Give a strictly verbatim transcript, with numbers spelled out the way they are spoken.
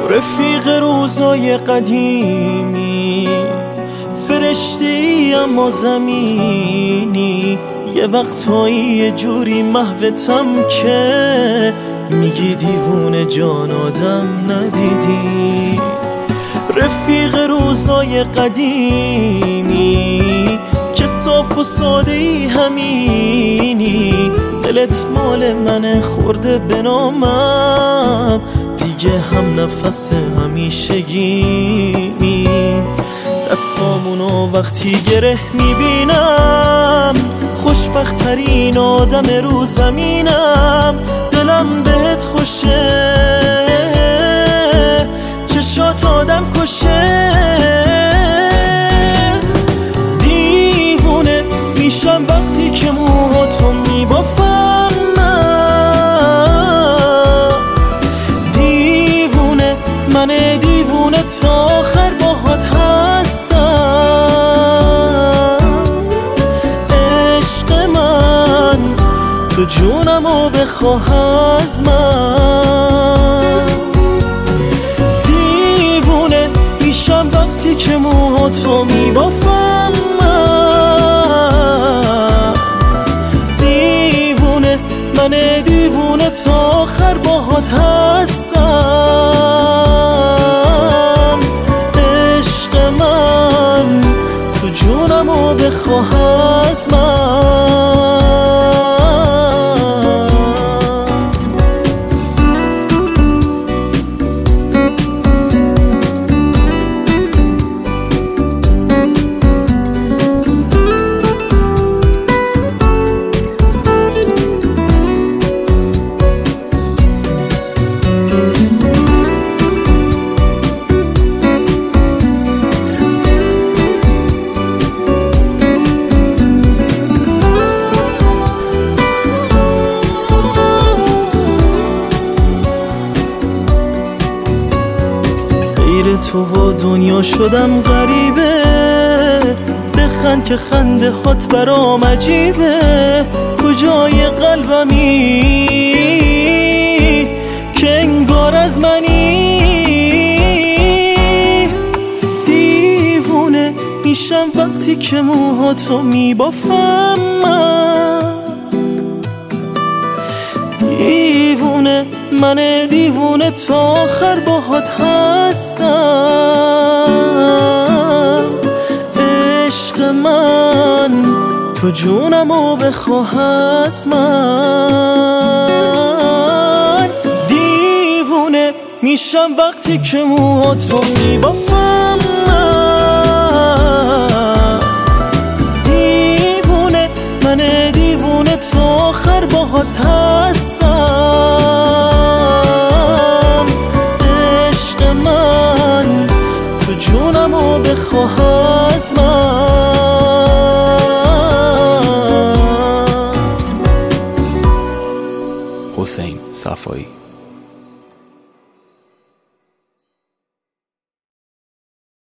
رفیق روزای قدیمی، فرشته‌ای اما زمینی، یه وقتایی یه جوری محوتم که میگی دیوونه جان آدم ندیدی. رفیق روزای قدیمی که صاف و ساده ای همینی، دلت مال منه خورده به نامم، دیگه هم نفس همیشگیمی. دستامونو وقتی گره میبینم، خوشبخت‌ترین آدم رو زمینم، دلم بهت خوشه، چشات آدم کشه. دیوونه میشم وقتی که موهاتو میبافم من، دیوونه من دیوونه تا آخر باهات هستم. عشق من تو جونمو بخواه از من، دیوونه میشم وقتی که موهاتو میبافم من، دیوونه من دیوونه تا آخر باهات هستم. عشق من تو جونمو بخواه از من. تو با دنیا شدم غریبه، بخند که خنده هات برام عجیبه. کجای قلبمی که انگار از منی، دیوونه میشم وقتی که موهاتو میبافم من، دیوونه من دیوونه تا آخر باهات هستم. عشق من تو جونمو بخواه از من، دیوونه میشم وقتی که موهاتو میبافم